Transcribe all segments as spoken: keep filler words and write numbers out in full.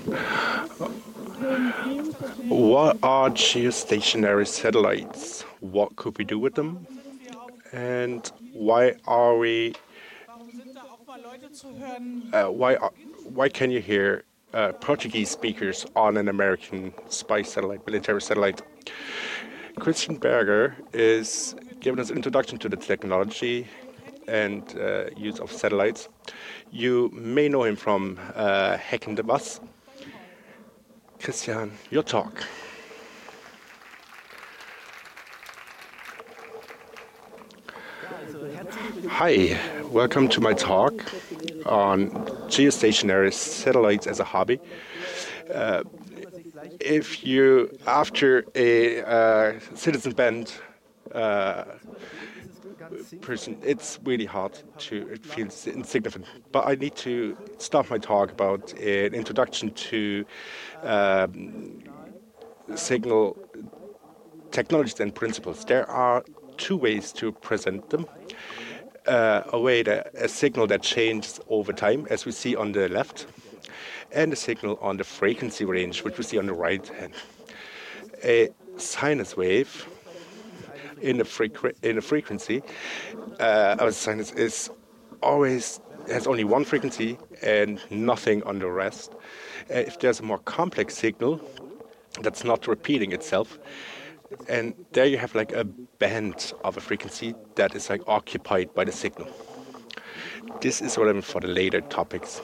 What are geostationary satellites? What could we do with them? And why are we? Uh, why are, why can you hear uh, Portuguese speakers on an American spy satellite, military satellite? Christian Berger is giving us an introduction to the technology and uh, use of satellites. You may know him from uh, Hacking the Bus. Christian, your talk. Hi, welcome to my talk on geostationary satellites as a hobby. Uh, if you, after a uh, citizen band uh, person, it's really hard to, it feels insignificant. But I need to start my talk about an introduction to um, signal technologies and principles. There are two ways to present them. Uh, a way that a signal that changes over time, as we see on the left, and a signal on the frequency range, which we see on the right hand. A sinus wave in a, frequ- in a frequency, uh, a sinus is always has only one frequency and nothing on the rest. Uh, if there's a more complex signal that's not repeating itself, and there you have like a band of a frequency that is like occupied by the signal. This is relevant for the later topics.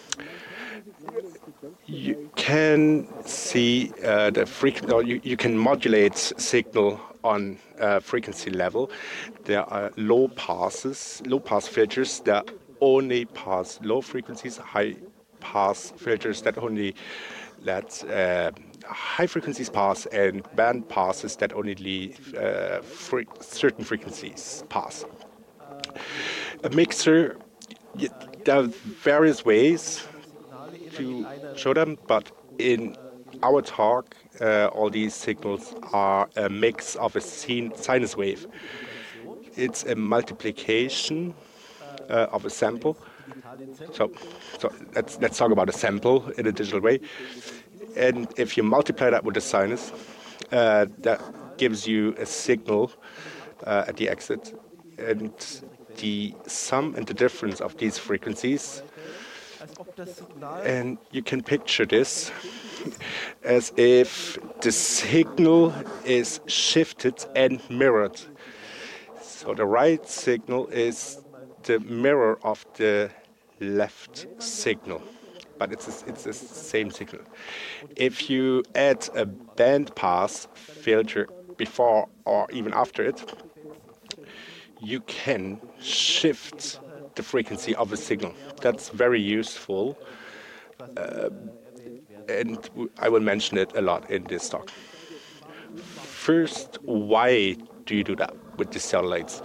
You can see uh, the frequency, or you, you can modulate signal on uh, frequency level. There are low passes, low pass filters that only pass low frequencies, high pass filters that only let uh, high frequencies pass, and band passes that only leave uh, fre- certain frequencies pass. A mixer, y- there are various ways to show them, but in our talk, uh, all these signals are a mix of a sin- sinus wave. It's a multiplication uh, of a sample. So, so let's let's talk about a sample in a digital way. And if you multiply that with the sinus, uh, that gives you a signal uh, at the exit, and the sum and the difference of these frequencies. And you can picture this as if the signal is shifted and mirrored. So the right signal is the mirror of the left signal, but it's a, it's the same signal. If you add a band pass filter before or even after it, you can shift the frequency of a signal. That's very useful, uh, and w- I will mention it a lot in this talk. First, why do you do that with the satellites?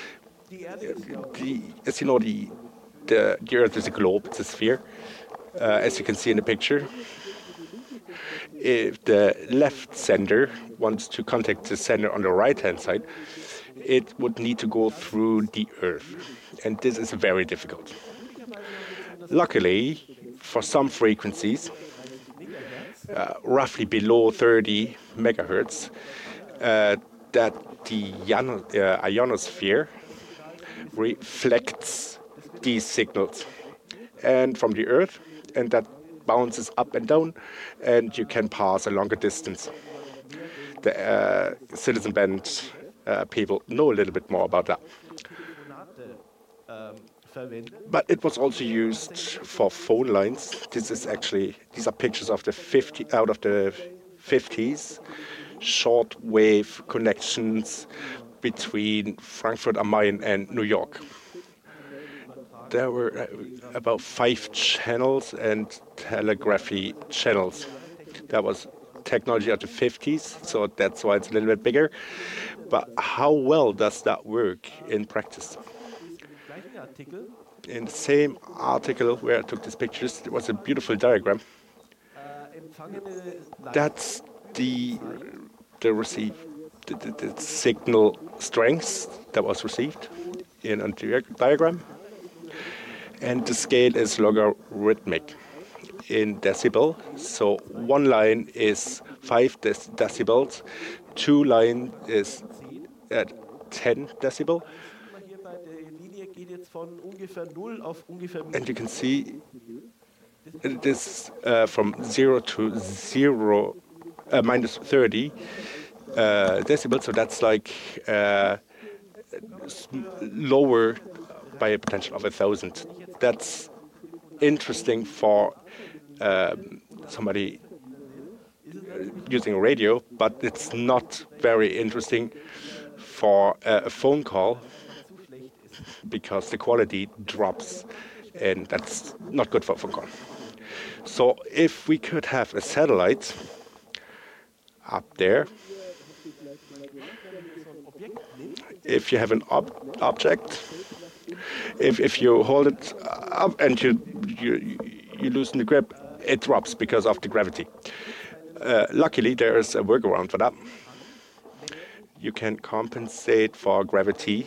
The, as you know, the, the, the Earth is a globe, it's a sphere, uh, as you can see in the picture. If the left sender wants to contact the sender on the right-hand side, it would need to go through the Earth, and this is very difficult. Luckily, for some frequencies, uh, roughly below thirty megahertz, uh, that the iono- uh, ionosphere reflects these signals and from the Earth, and that bounces up and down, and you can pass a longer distance. The uh, citizen band uh, people know a little bit more about that. But it was also used for phone lines. This is actually these are pictures of the fifty out of the fifties, shortwave connections between Frankfurt am Main and New York. There were uh, about five channels and telegraphy channels. That was technology of the fifties, so that's why it's a little bit bigger. But how well does that work in practice? In the same article where I took these pictures, there was a beautiful diagram. That's the the receive the, the, the signal strength that was received in a dia- diagram, and the scale is logarithmic. in decibel. So one line is five dec decibels, two line is at ten decibel. And you can see it is uh, from zero to zero, uh, minus thirty uh, decibels. So that's like uh, lower by a potential of a thousand. That's interesting for um, somebody using a radio, but it's not very interesting for uh, a phone call because the quality drops, and that's not good for a phone call. So if we could have a satellite up there, if you have an ob object, if if you hold it up and you you you loosen the grip, it drops because of the gravity. Uh, luckily, there is a workaround for that. You can compensate for gravity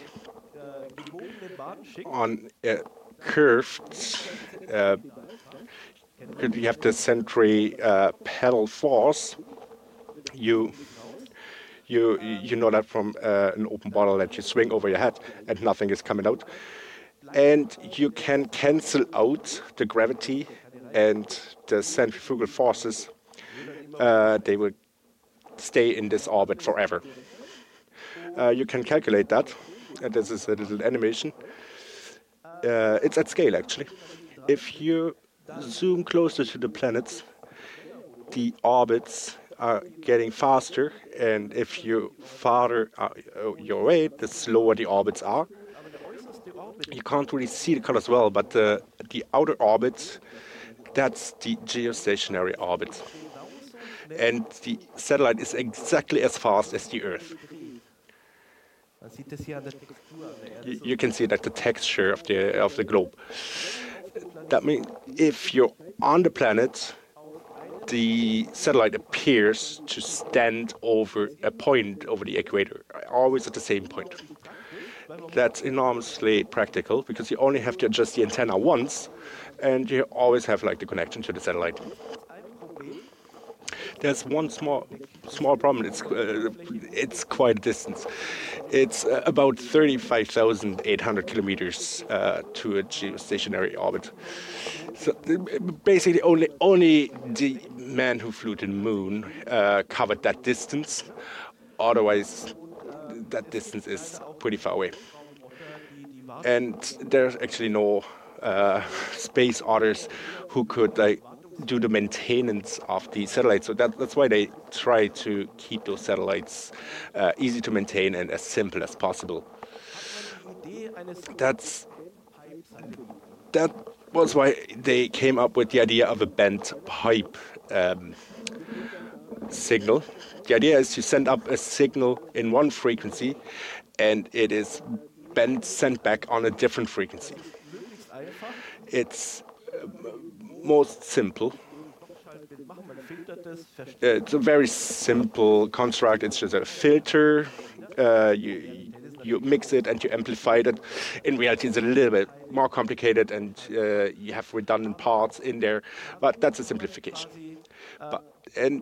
on a curved. Uh, you have the century uh, pedal force. You you you know that from uh, an open bottle that you swing over your head and nothing is coming out, and you can cancel out the gravity and the centrifugal forces. Uh, they will stay in this orbit forever. Uh, you can calculate that. And this is a little animation. Uh, it's at scale, actually. If you zoom closer to the planets, the orbits are getting faster, and if you farther uh, your way, the slower the orbits are. You can't really see the colors well, but uh, the outer orbit, that's the geostationary orbit. And the satellite is exactly as fast as the Earth. You, you can see that the texture of the of the globe. That means if you're on the planet, the satellite appears to stand over a point over the equator, always at the same point. That's enormously practical because you only have to adjust the antenna once, and you always have like the connection to the satellite. There's one small small problem. It's uh, it's quite a distance. It's uh, about thirty-five thousand eight hundred kilometers uh, to a geostationary orbit. So basically, only only the man who flew to the moon uh, covered that distance. Otherwise, that distance is pretty far away. And there's actually no uh, space otters who could like do the maintenance of the satellites. So that, that's why they try to keep those satellites uh, easy to maintain and as simple as possible. That's that was why they came up with the idea of a bent pipe um, signal. The idea is to send up a signal in one frequency, and it is bent sent back on a different frequency. It's uh, most simple. Uh, it's a very simple construct. It's just a filter. Uh, you you mix it and you amplify it. In reality, it's a little bit more complicated, and uh, you have redundant parts in there. But that's a simplification. But and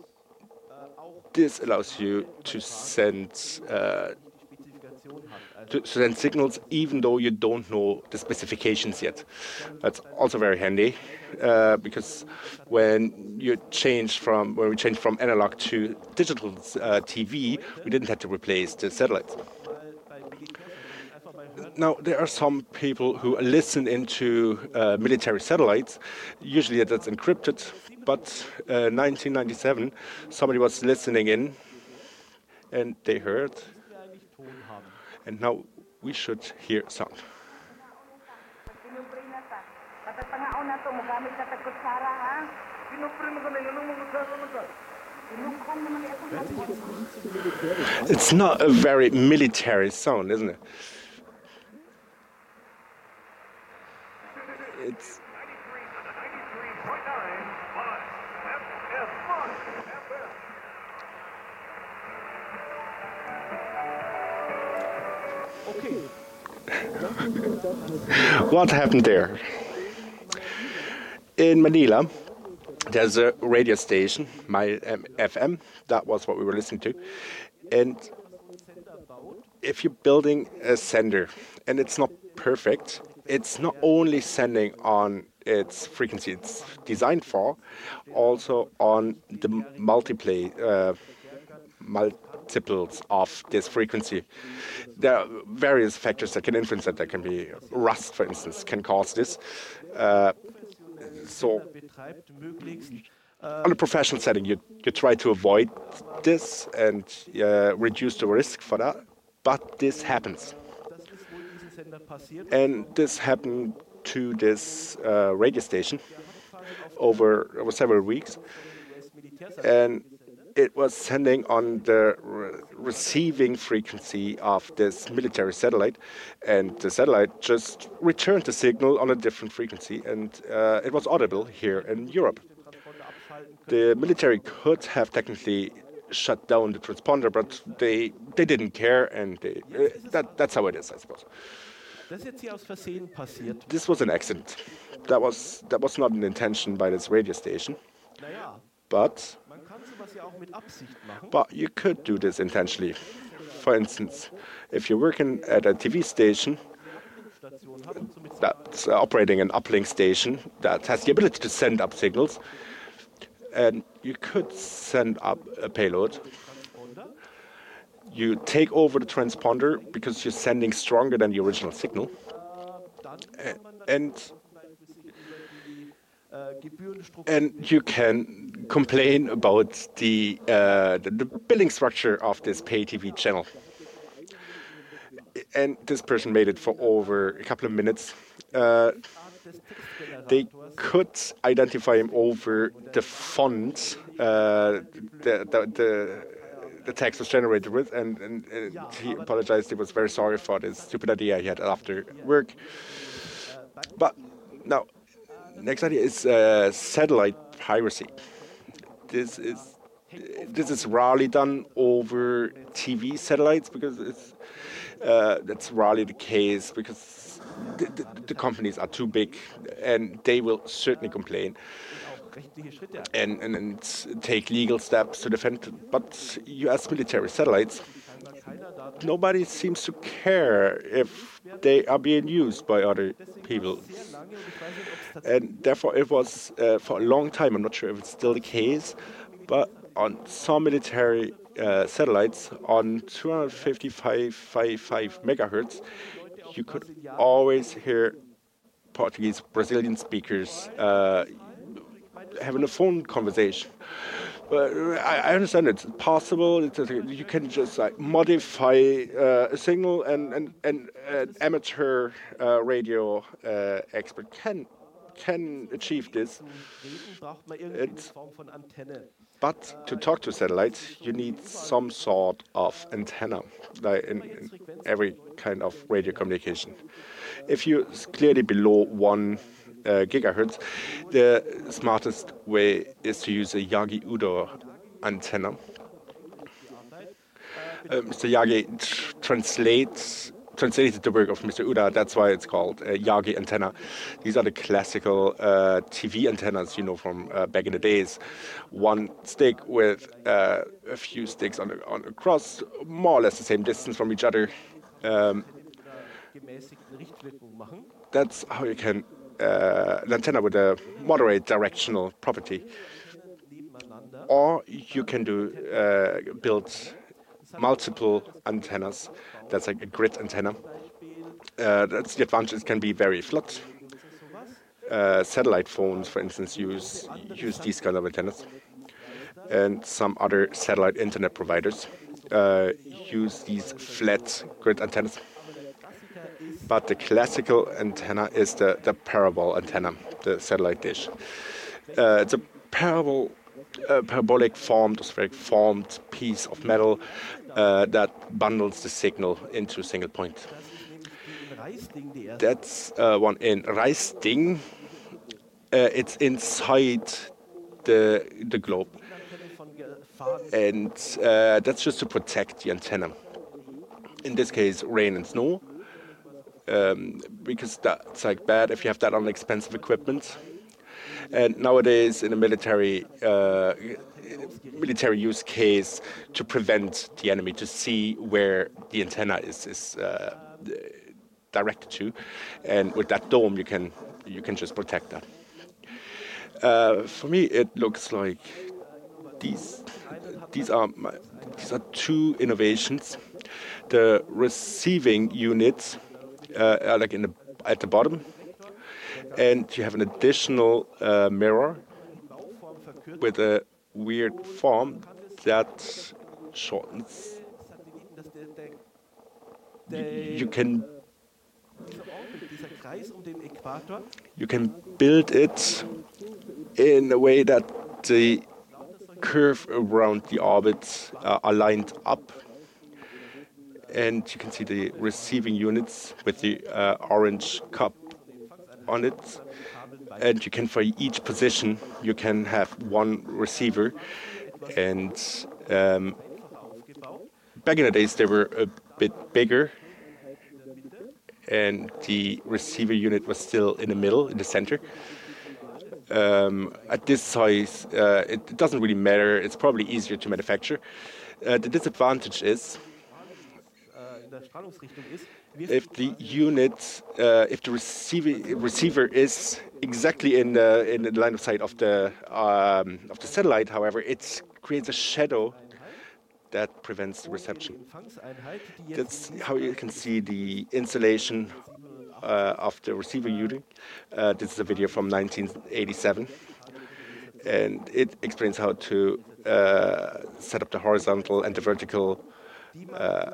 this allows you to send. Uh, to send signals even though you don't know the specifications yet. That's also very handy uh, because when you change from when we changed from analog to digital uh, T V, we didn't have to replace the satellites. Now there are some people who listen into uh, military satellites. Usually that's encrypted, but uh, nineteen ninety-seven somebody was listening in and they heard. And now we should hear sound. It's not a very military sound, isn't it? It's what happened there? In Manila, there's a radio station, my um, F M. That was what we were listening to, and if you're building a sender and it's not perfect, it's not only sending on its frequency it's designed for, also on the multiplay uh, multiples of this frequency. There are various factors that can influence that. There can be rust, for instance, can cause this. Uh, so on a professional setting, you, you try to avoid this and uh, reduce the risk for that. But this happens. And this happened to this uh, radio station over, over several weeks. And it was sending on the re receiving frequency of this military satellite. And the satellite just returned the signal on a different frequency. And uh, it was audible here in Europe. The military could have technically shut down the transponder, but they they didn't care, and they, uh, that that's how it is, I suppose. This was an accident. That was that was not an intention by this radio station, but but you could do this intentionally. For instance, if you're working at a T V station that's operating an uplink station that has the ability to send up signals, and you could send up a payload. You take over the transponder because you're sending stronger than the original signal. And, and you can complain about the, uh, the, the billing structure of this pay T V channel. And this person made it for over a couple of minutes. Uh, They could identify him over the font uh, the, the, the, the text was generated with, and, and, and he apologized. He was very sorry for this stupid idea he had after work. But now, next idea is uh, satellite piracy. This is this is rarely done over T V satellites because it's uh, that's rarely the case because The, the, the companies are too big, and they will certainly complain and, and, and take legal steps to defend. But U S military satellites, nobody seems to care if they are being used by other people. And therefore, it was uh, for a long time, I'm not sure if it's still the case, but on some military uh, satellites on two fifty-five point five megahertz, you could always hear Portuguese, Brazilian speakers uh, having a phone conversation. But I, I understand it's possible. It's, you can just like modify uh, a signal, and and, and an amateur uh, radio uh, expert can can achieve this. It's, but to talk to satellites, you need some sort of antenna, like in, in every kind of radio communication. If you're clearly below one uh, gigahertz, the smartest way is to use a Yagi-Udo antenna. Uh, Mister Yagi tr translates translated the work of Mister Uda. That's why it's called a Yagi antenna. These are the classical uh, T V antennas, you know, from uh, back in the days. One stick with uh, a few sticks on a, on a cross, more or less the same distance from each other. Um, that's how you can uh, an antenna with a moderate directional property. Or you can do uh, build multiple antennas. That's like a grid antenna. Uh, that's the advantage. It can be very flat. Uh, satellite phones, for instance, use use these kind of antennas, and some other satellite internet providers uh, use these flat grid antennas. But the classical antenna is the the parabol antenna, the satellite dish. Uh, it's a parabol. A parabolic formed, spheric formed piece of metal uh, that bundles the signal into a single point. That's uh, one in Reisding. Uh, it's inside the the globe, and uh, that's just to protect the antenna. In this case, rain and snow, um, because that's like bad if you have that on expensive equipment. And nowadays, in a military uh, military use case, to prevent the enemy to see where the antenna is is uh, directed to, and with that dome, you can you can just protect that. Uh, for me, it looks like these these are my, these are two innovations. The receiving units uh, are like in the at the bottom, and you have an additional uh, mirror with a weird form that shortens. You can you can build it in a way that the curve around the orbit uh, are lined up, and you can see the receiving units with the uh, orange cup on it. And you can, for each position, you can have one receiver. And um, back in the days, they were a bit bigger, and the receiver unit was still in the middle, in the center. Um, at this size, uh, it doesn't really matter. It's probably easier to manufacture. Uh, the disadvantage is if the unit, uh, if the receiver receiver is exactly in the in the line of sight of the um, of the satellite, however, it creates a shadow that prevents the reception. That's how you can see the installation uh, of the receiver unit. Uh, this is a video from nineteen eighty-seven, and it explains how to uh, set up the horizontal and the vertical uh,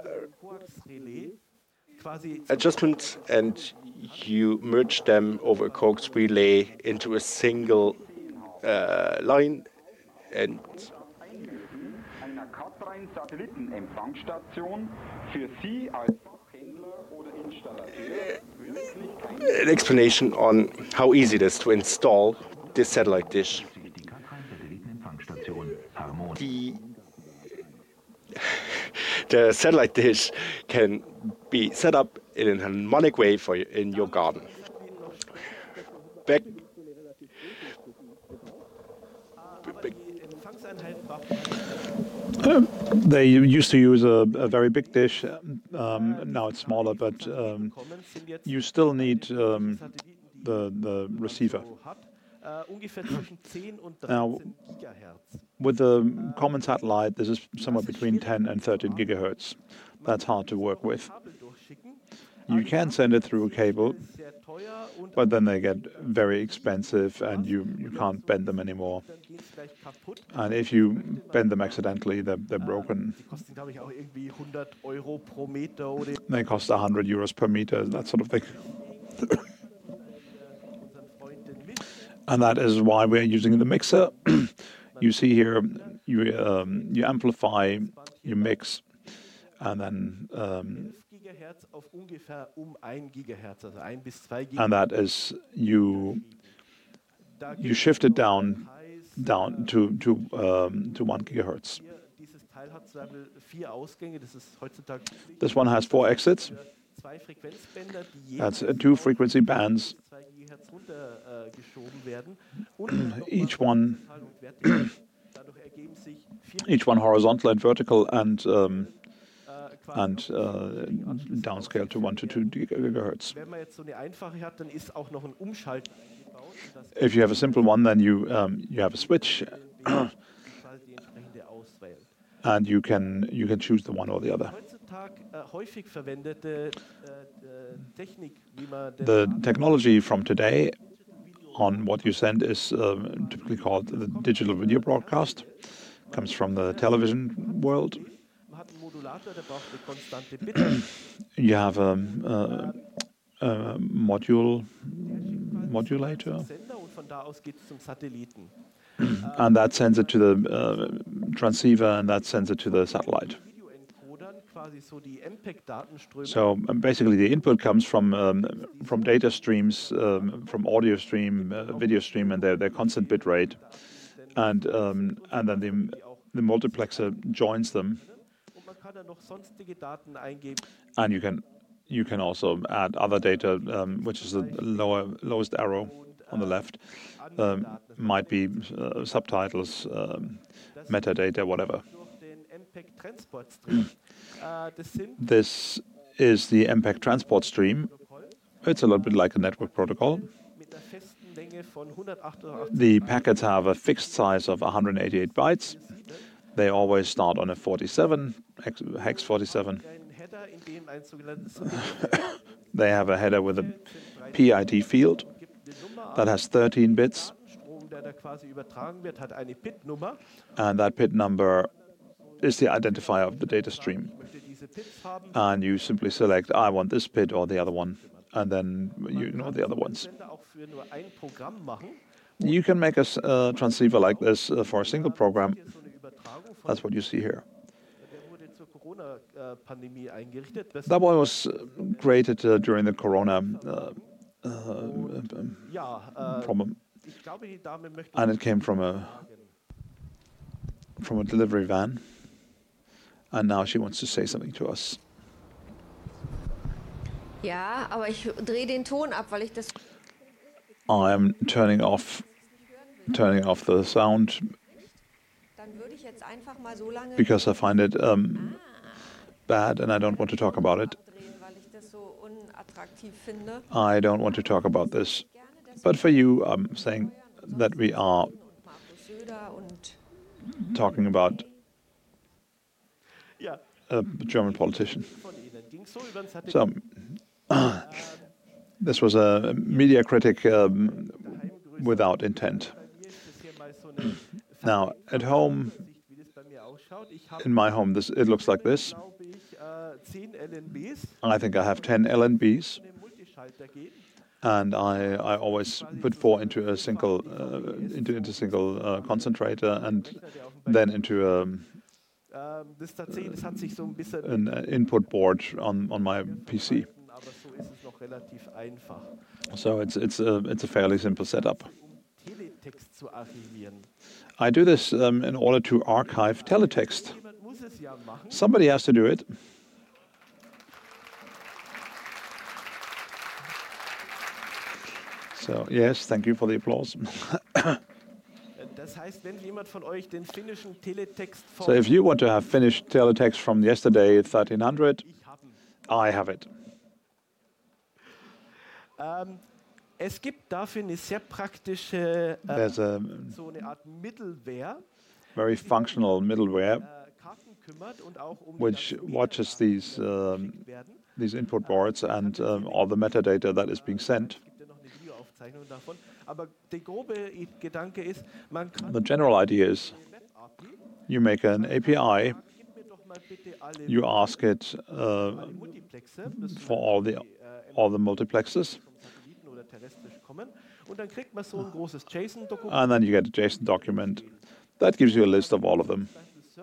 adjustment, and you merge them over a coax relay into a single uh, line. And an explanation on how easy it is to install this satellite dish. The, the satellite dish can be set up in a harmonic way for you in your garden. Back, Um, they used to use a, a very big dish. Um, now it's smaller, but um, you still need um, the the receiver. Now, with the common satellite, this is somewhere between ten and thirteen gigahertz. That's hard to work with. You can send it through a cable, but then they get very expensive and you, you can't bend them anymore. And if you bend them accidentally, they're, they're broken. They cost one hundred euros per meter, that sort of thing. And that is why we're using the mixer. You see here, you, um, you amplify, you mix, and then um, and that is you you shift it down down to to um, to one gigahertz. This one has four exits. That's uh, two frequency bands. Each one each one horizontal and vertical, and um, and uh, downscale to one to two gigahertz. If you have a simple one, then you um, you have a switch, and you can you can choose the one or the other. The technology from today on what you send is um, typically called the digital video broadcast. Comes from the television world. You have a, a, a module modulator, and that sends it to the uh, transceiver, and that sends it to the satellite. So um, basically, the input comes from um, from data streams, um, from audio stream, uh, video stream, and their their constant bit rate, and um, and then the the multiplexer joins them. And you can you can also add other data, um, which is the lower lowest arrow on the left um, might be uh, subtitles, um, metadata, whatever. This is the M P E G transport stream. It's a little bit like a network protocol. The packets have a fixed size of one hundred eighty-eight bytes. They always start on a forty-seven, hex forty-seven. They have a header with a P I D field that has thirteen bits. And that bit number is the identifier of the data stream. And you simply select, I want this bit or the other one, and then you ignore the other ones. You can make a uh, transceiver like this uh, for a single program. That's what you see here. That one was created uh, during the Corona uh, uh, problem, and it came from a from a delivery van. And now she wants to say something to us. Ja, aber ich drehe den Ton ab, weil ich das. I am turning off, turning off the sound because I find it um, bad and I don't want to talk about it. I don't want to talk about this. But for you, I'm saying that we are talking about a German politician. So, uh, this was a media critic um, without intent. Now, at home, in my home, this it looks like this. I think I have ten L N Bs, and I, I always put four into a single uh, into into a single uh, concentrator, and then into a an input board on on my P C. So it's it's a it's a fairly simple setup. I do this um, in order to archive teletext. Somebody has to do it. So yes, thank you for the applause. So if you want to have Finnish teletext from yesterday, thirteen hundred, I have it. Um, es gibt dafür eine sehr praktische äh, a so eine Art Middleware, very functional middleware äh, Karten kümmert und auch um which watches these um, these input boards and um, all the metadata that is being sent. Aber der grobe Gedanke ist, man kann the general idea is you make an A P I, you ask it uh, for all the all the multiplexes, and then you get a JSON document that gives you a list of all of them.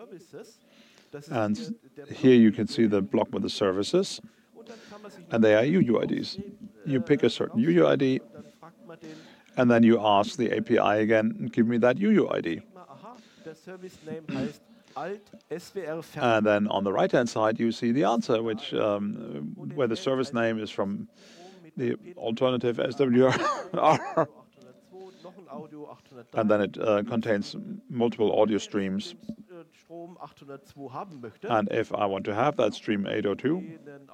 And here you can see the block with the services, and they are U U I Ds. You pick a certain U U I D, and then you ask the A P I again, give me that U U I D. And then on the right-hand side, you see the answer, which um, where the service name is from the alternative S W R, and then it uh, contains multiple audio streams. And if I want to have that stream eight oh two,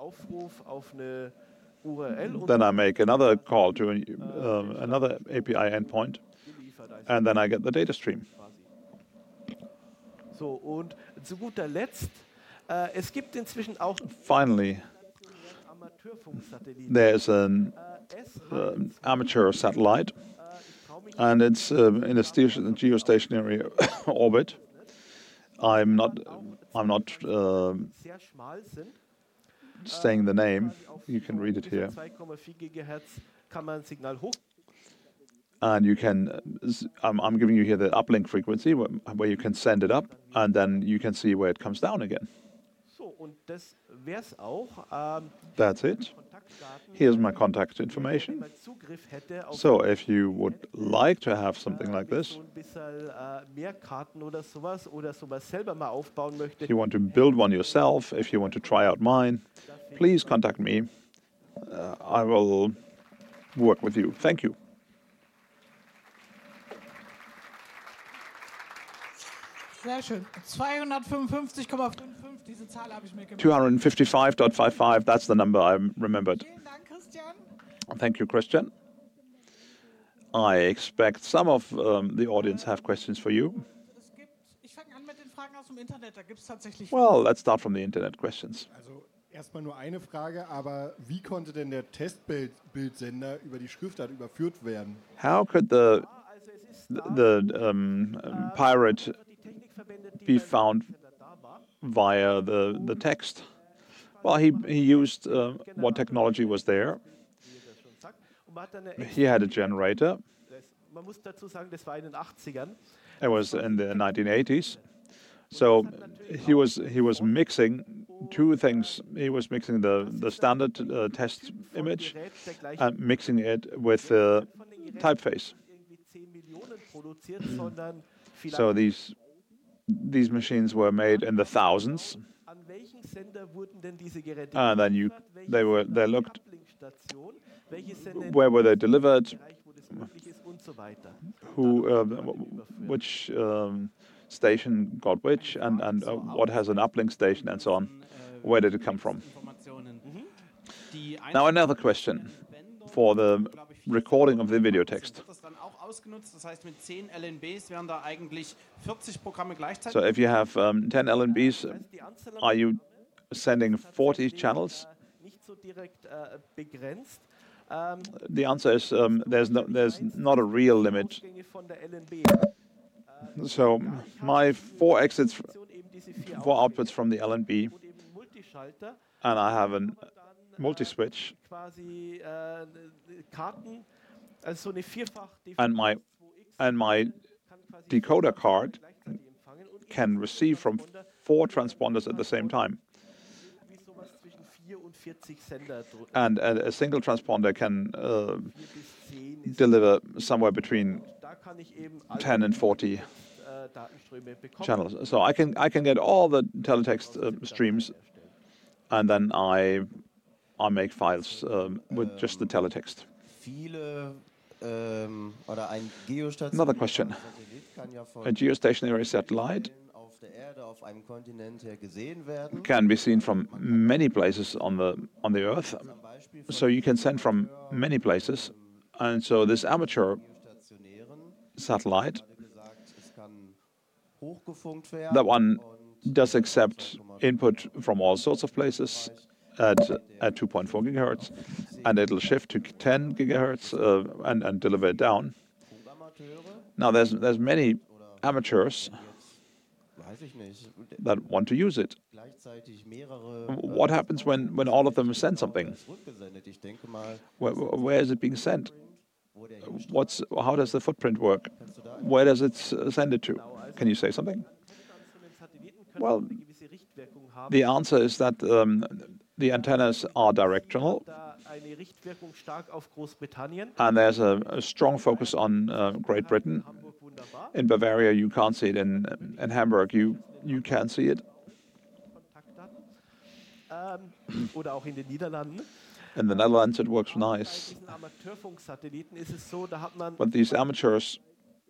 then I make another call to a, uh, another A P I endpoint, and then I get the data stream. So, und zu guter Letzt, äh, es gibt inzwischen auch Finally, there's an uh, amateur satellite, and it's uh, in a geostationary orbit. I'm not, I'm not uh, saying the name. You can read it here. And you can, I'm, I'm giving you here the uplink frequency where, where you can send it up, and then you can see where it comes down again. That's it. Here's my contact information. So if you would like to have something like this, if you want to build one yourself, if you want to try out mine, please contact me. Uh, I will work with you. Thank you. Sehr schön. zweihundertfünfundfünfzig Komma fünfundfünfzig, diese Zahl habe ich mir gemerkt. two hundred fifty-five point five five, that's the number I remembered. Vielen Dank, Christian. Thank you, Christian. I expect some of um, the audience have questions for you. Es gibt, ich fange an mit den Fragen aus dem Internet, da gibt es tatsächlich... Well, let's start from the internet questions. Also erstmal nur eine Frage, aber wie konnte denn der Testbildsender über die Schriftart überführt werden? How could the the um, pirate be found via the the text? Well, he he used uh, what technology was there. He had a generator. Man muss dazu sagen, das war in den achtzigern. It was in the nineteen eighties. So he was he was mixing two things. He was mixing the the standard uh, test image and mixing it with uh, typeface. So these these machines were made in the thousands, and then you they were they looked where were they delivered, who uh, which um, station got which, and and uh, what has an uplink station and so on. Where did it come from? Now another question for the recording of the video text. So if you have um, ten L N Bs, are you sending forty channels? The answer is um, there's no, there's not a real limit. So my four exits, four outputs from the L N B, and I have a multi-switch, and my and my decoder card can receive from four transponders at the same time. And a, a single transponder can uh, deliver somewhere between ten and forty channels. So I can I can get all the teletext uh, streams, and then I I make files um, with just the teletext. Another question. A geostationary satellite can be seen from many places on the on the Earth, so you can send from many places, and so this amateur satellite, that one does accept input from all sorts of places at at two point four gigahertz, and it'll shift to ten gigahertz uh, and and deliver it down. Now there's there's many amateurs that want to use it. What happens when, when all of them send something? Where, where is it being sent? What's how does the footprint work? Where does it send it to? Can you say something? Well, the answer is that um, the antennas are directional, and there's a, a strong focus on uh, Great Britain. In Bavaria, you can't see it. In in Hamburg, you you can see it. In the Netherlands, it works nice. But these amateurs,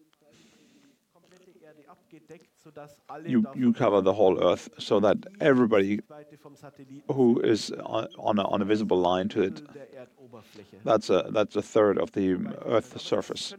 you you cover the whole Earth, so that everybody who is on on a, on a visible line to it, that's a that's a third of the Earth's surface.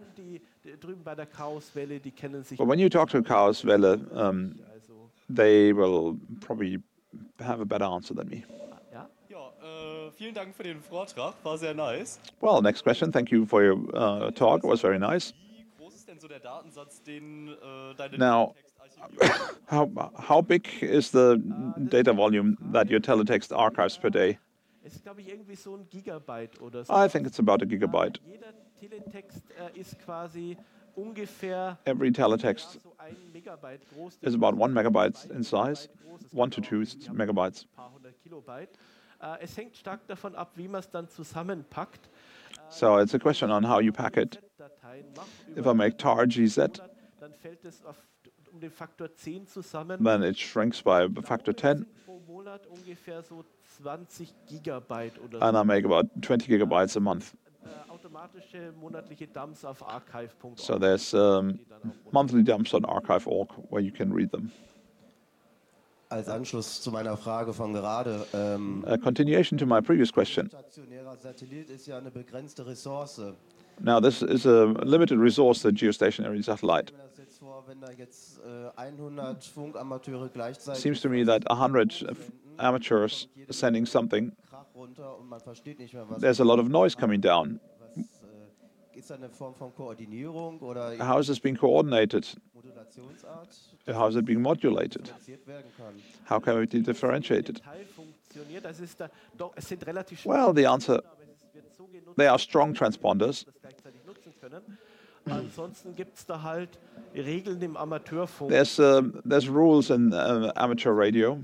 But when you talk to Chaos Welle, um, they will probably have a better answer than me. Vielen Dank für den Vortrag, war sehr nice. Well, next question. Thank you for your uh, talk. It was very nice. Wie groß ist denn so der Datensatz, den äh, deine Now, how how big is the data volume that your teletext archives per day? Es ist, glaube ich, irgendwie so ein Gigabyte oder so. I think it's about a gigabyte. Jeder Teletext äh, ist quasi ungefähr Every teletext so ein Megabyte groß. is about one megabyte in size, one to two megabytes. Ein paar hundert Kilobyte. Äh, es hängt stark davon ab, wie man es dann zusammenpackt. So it's a question on how you pack it. Dateien macht If I make tar G Z, dann fällt es auf, um den Faktor zehn zusammen. then it shrinks by a factor ten, Pro Monat ungefähr so zwanzig Gigabyte oder and so. I make about twenty gigabytes a month. So there's um, monthly dumps on archive dot org where you can read them. Als Anschluss zu meiner Frage von gerade. Ähm, A continuation to my previous question. Stationärer Satellit ist ja eine begrenzte Ressource. Now this is a limited resource, the geostationary satellite. Seems to me that one hundred amateurs sending something, there's a lot of noise coming down. How is this being coordinated? How is it being modulated? How can it be differentiated? Well, the answer, they are strong transponders. There's, um, there's rules in uh, amateur radio.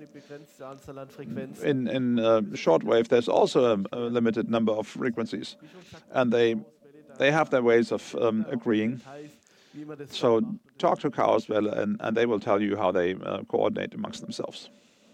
In, in uh, shortwave, there's also a, a limited number of frequencies, and they they have their ways of um, agreeing. So talk to Chaoswelle, and, and they will tell you how they uh, coordinate amongst themselves.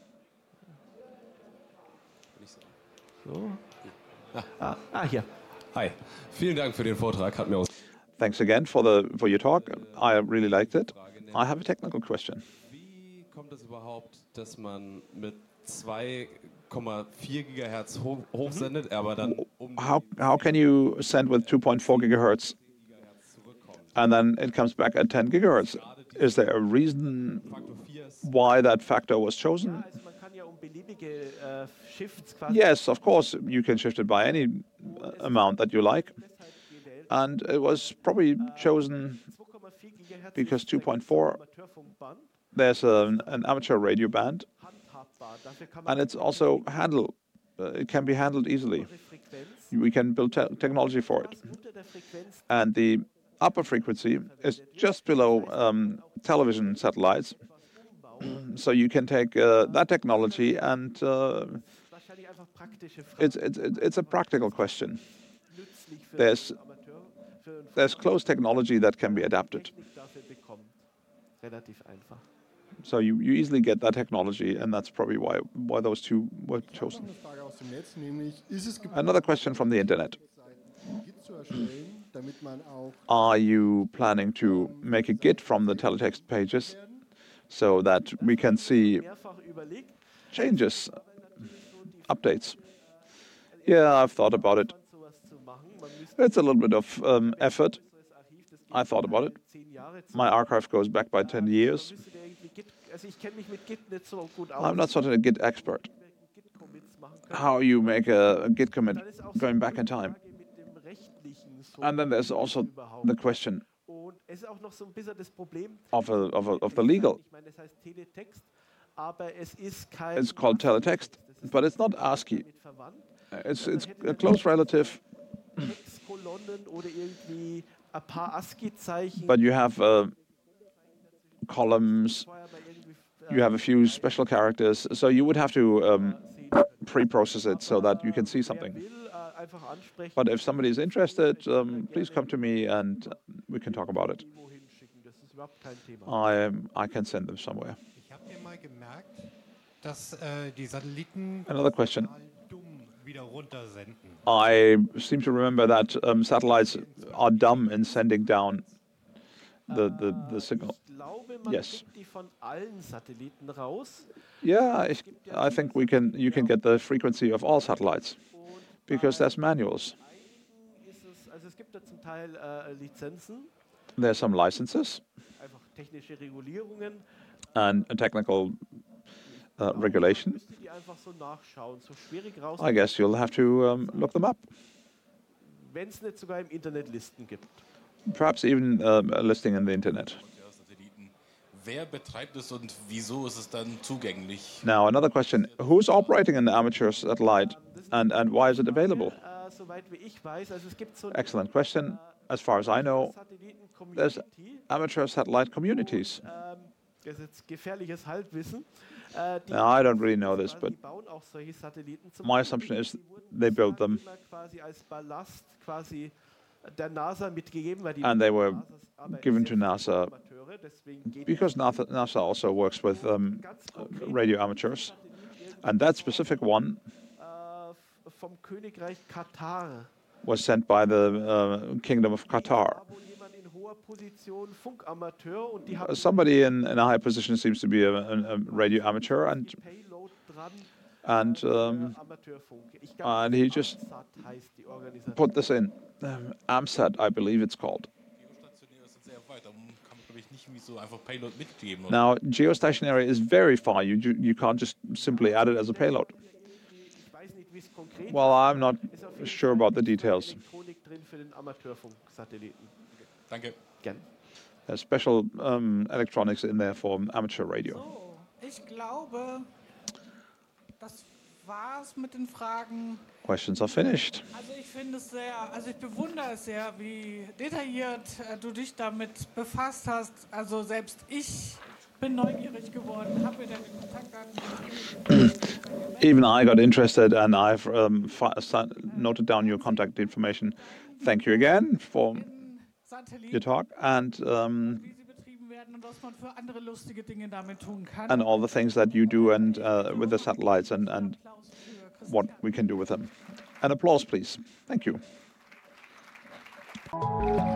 So. Ah, ah, hier. Hi, vielen Dank für den Vortrag. Hat mir aus Thanks again for the for your talk. I really liked it. I have a technical question. Wie kommt es überhaupt, dass man mit zwei Komma vier Gigahertz hoch, hochsendet, aber dann um How how can you send with two point four gigahertz and then it comes back at ten gigahertz? Is there a reason why that factor was chosen? Yes, of course, you can shift it by any uh, amount that you like. And it was probably chosen because two point four, there's an, an amateur radio band, and it's also handled, uh, it can be handled easily. We can build te technology for it. And the upper frequency is just below um, television satellites. So you can take uh, that technology and uh, it's, it's, it's a practical question. There's, there's close technology that can be adapted. So you, you easily get that technology, and that's probably why, why those two were chosen. Another question from the internet. Are you planning to make a Git from the teletext pages so that we can see changes, updates? Yeah, I've thought about it. It's a little bit of um, effort. I thought about it. My archive goes back by ten years. I'm not sort of a Git expert. How you make a, a Git commit going back in time. And then there's also the question of, a, of, a, of the legal. It's called teletext, but it's not ASCII. It's, it's a close relative. But you have uh, columns, you have a few special characters, so you would have to um, pre-process it so that you can see something. But if somebody is interested, um, please come to me and we can talk about it. I, um, I can send them somewhere. Another question. I seem to remember that um, satellites are dumb in sending down the, the, the signal. Yes. Yeah, I, I think we can. You can get the frequency of all satellites because there's manuals. There's some licenses and a technical uh, regulation. I guess you'll have to um, look them up. Perhaps even um, a listing in the internet. Now, another question. Who's operating an amateur satellite and, and why is it available? Excellent question. As far as I know, there's amateur satellite communities. Now, I don't really know this, but my assumption is they built them and they were given to NASA because NASA also works with um, radio amateurs. And that specific one was sent by the uh, Kingdom of Qatar. Somebody in, in a high position seems to be a, a, a radio amateur, and and um, and he just put this in. Um, AMSAT, I believe it's called. Now, geostationary is very far. You you can't just simply add it as a payload. Well, I'm not sure about the details. Danke. There's special um, electronics in there for amateur radio. So, ich glaube, das war's mit den Fragen. Questions are finished. Also ich finde es sehr, also ich bewundere es sehr, wie detailliert äh, du dich damit befasst hast. Also selbst ich bin neugierig geworden, habe mir deine Kontaktdaten. Even I got interested, and I've um, noted down your contact information. Thank you again for your talk, and um, and all the things that you do, and uh, with the satellites, and and what we can do with them. An applause, please. Thank you.